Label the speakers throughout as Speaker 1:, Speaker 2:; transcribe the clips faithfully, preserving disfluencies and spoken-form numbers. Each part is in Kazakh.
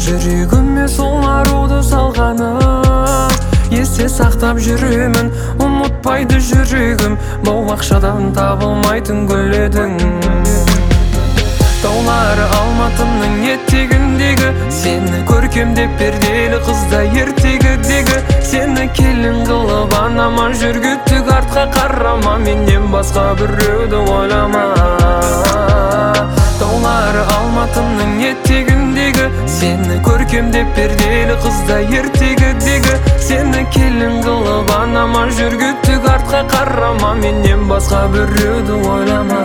Speaker 1: жүрегіме сол аруды салғаны есте сақтап жүремін, ұмытпайды жүрегім. Бау-бақшадан табылмайтын гүл едің. Таулары Алматымның етегіндегі, сені көркемдеп перделі қызда ертегідегі. Сені келін қылып анама жүргіттік, артқа қарама, менен басқа біреуді ойлама. Таулары Алматымның етегіндегі, сені көркемдеп перделі қызда ертегідегі. Сені келін қылып анама жүргіттік, артқа қарама, менен басқа біреуді ойлама.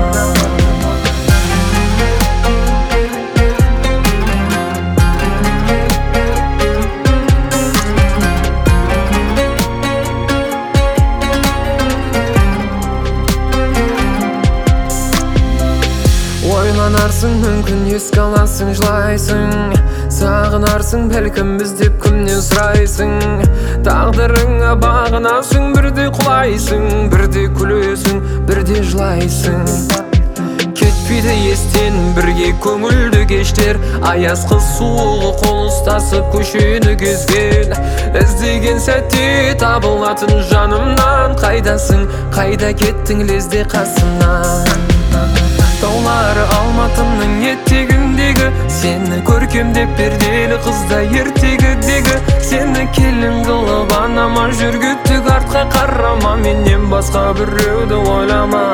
Speaker 1: Ойланарсың, мүмкін еске аласың, жылайсың. Сағынарсың, бәлкім іздеп кімнен сұрайсың. Тағдырыңа бағынасың, бірде құлайсың, бірде күлесің, бірде жылайсың. Кетпейді естен бірге көңілді кештер, аяз қыс суығы қол ұстасып көшені кезген. Іздеген сәтте табылатын жанымнан, қайдасың, қайда кеттің лезде қасымнан. Таулары Алматымның етегіндегі, сені көркемдеп перделі қызда ертегідегі. Сені келін қылып анама жүргіттік, артқа қарама, менен басқа біреуді ойлама.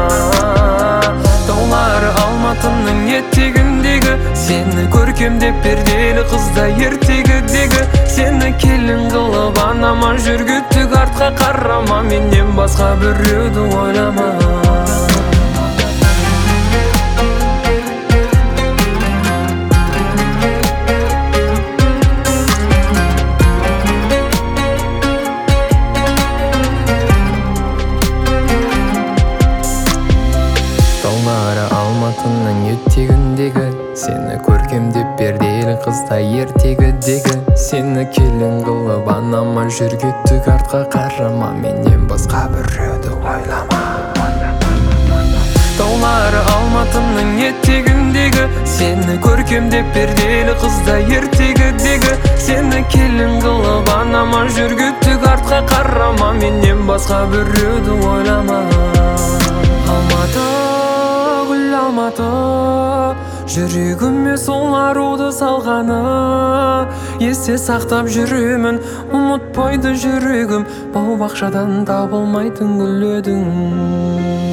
Speaker 1: Таулары Алматымның етегіндегі, сені көркемдеп перделі қызда ертегідегі. Сені келін қылып анама жүргіттік, артқа қарама, менен басқа біреуді ойлама. Таулары Алматымның етегіндегі, сені көркемдеп перделі қызда ертегідегі. Сені келін қылып анама жүргіттік, артқа қарама, менен басқа біреуді ойлама. Таулары Алматымның етегіндегі, сені көркемдеп перделі қызда ертегідегі. Сені келін қылып анама жүргіттік, артқа қарама, менен басқа біреуді ойлама. Алматы, гүл Алматы, жүрегіме сол аруды салғаны есте сақтап жүремін, ұмытпайды жүрегім. Бау-бақшадан табылмайтын гүл едің.